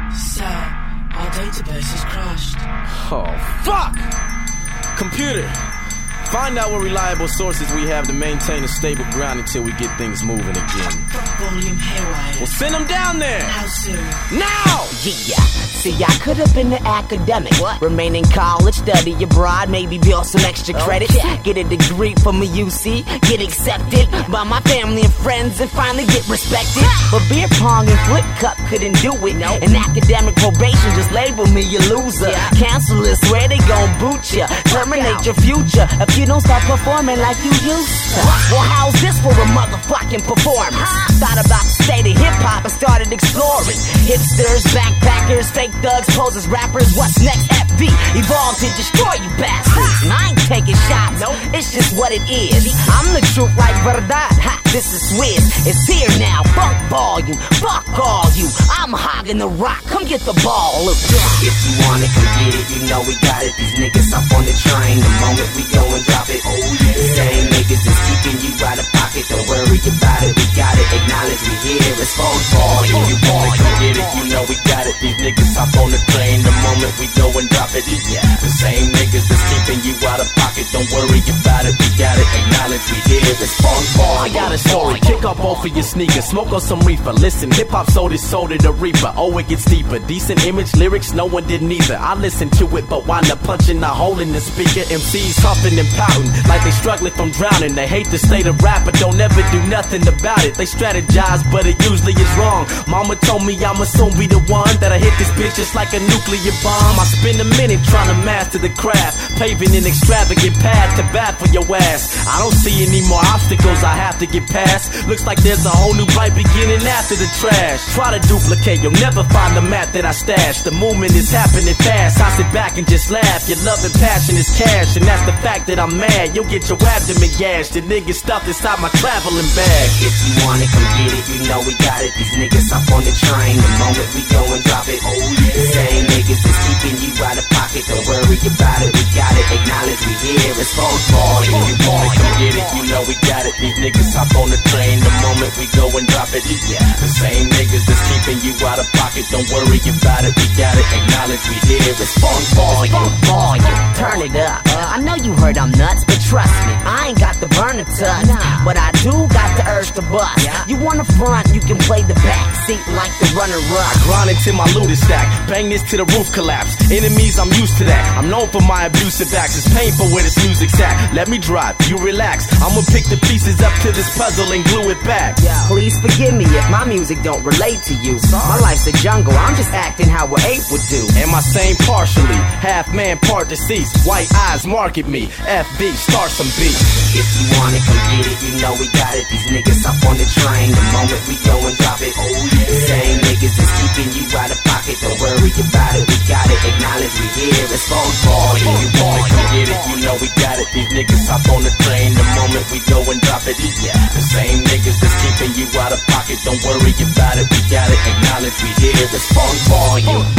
Sir, our database is crashed. Oh, fuck! Computer, find out what reliable sources we have to maintain a stable ground until we get things moving again. Volume haywire. Well, send them down there! How soon? Now! Yeah, see, I could have been an academic. Remain in college, study abroad, maybe build some extra credits. Get a degree from a UC, get accepted by my family and friends, and finally get respected. But beer pong and flip cup couldn't do it. And academic probation just labeled me a loser. Cancel this, where they gon' boot ya? Terminate your future if you don't start performing like you used to. Well, how's this for a motherfucking performance? Thought about the state of hip-hop and started exploring. Hipsters, backpackers, fake thugs, posers, rappers. What's next? FV evolved to destroy you bastards. And I ain't taking shots, it's just what it is. I'm the truth like Verdad. Ha, this is Swizz. It's here now. Fuck volume, fuck all you. I'm hogging the rock. Come get the ball. Look, if you want it, come get it. You know we got it. These niggas up on the train. The moment we go and drop it. Oh yeah. The same niggas is keeping you out of pocket. Don't worry about it. We got it. Acknowledge we here. It's phone volume. You want it, come get it. You know we got it. These niggas hop on the train. The moment we go and drop it. Yeah. The same niggas is keeping you out of pocket. Don't worry about it. We got it. Acknowledge we here. It's phone volume. I got a story. Kick off both of your sneakers. Smoke on some reefer. Listen, hip hop sold its soul to the reaper. Oh, it gets deeper. Decent image, lyrics, no one did neither. I listened to it, but wind up punching a hole in the speaker. MCs huffing and pouting like they struggling from drowning. They hate the state of rap, but don't ever do nothing about it. They strategize, but it usually is wrong. Mama told me I'ma soon be the one that I hit this bitch just like a nuclear bomb. I spend a minute trying to master the craft, paving an extravagant path to bat for your ass. I don't see any more obstacles I have to get past. Looks like there's a whole new bright beginning after the trash. Try to duplicate, you'll never find the map that I stashed. The movement is happening fast, I sit back and just laugh. Your love and passion is cash, and that's the fact that I'm mad. You'll get your abdomen gashed, the niggas stuffed inside my traveling bag. If you want it, come get it. You know we got it. These niggas up on the train. The moment we go and drop it. Oh yeah. The same niggas is keeping you out of pocket. Don't worry about it. We got it. Acknowledge we here. It's phone volume. You want it, come get it. You know we got it. These niggas hop on the train. The moment we go and drop it. Yeah. The same niggas is keeping you out of pocket. Don't worry about it. We got it. Acknowledge we here. It's phone volume. Turn it up. I know you heard I'm nuts, but trust me, I ain't got the burner touch. But I do got the urge to bust. You wanna front, you can play the back seat like the runner-up. I grind into my looted stack, bang this to the roof collapse. Enemies, I'm used to that. I'm known for my abusive acts. It's painful where this music's at. Let me drive, you relax. I'ma pick the pieces up to this puzzle and glue it back. Please forgive me if my music don't relate to you. My life's a jungle, I'm just acting how an ape would do. Am I sane partially? Half man, part deceased. White eyes market me. FB, start some beats. If you want it, come get it. You know we got it. These niggas up on the train. The moment we go and drop it. Oh yeah. The same niggas is keeping you out of pocket. Don't worry about it. We got it. Acknowledge we here. It's phone volume. You want it, come get it. You know we got it. These niggas hop on the train. The moment we go and drop it. Yeah. The same niggas is keeping you out of pocket. Don't worry about it. We got it. Acknowledge we here. It's phone volume.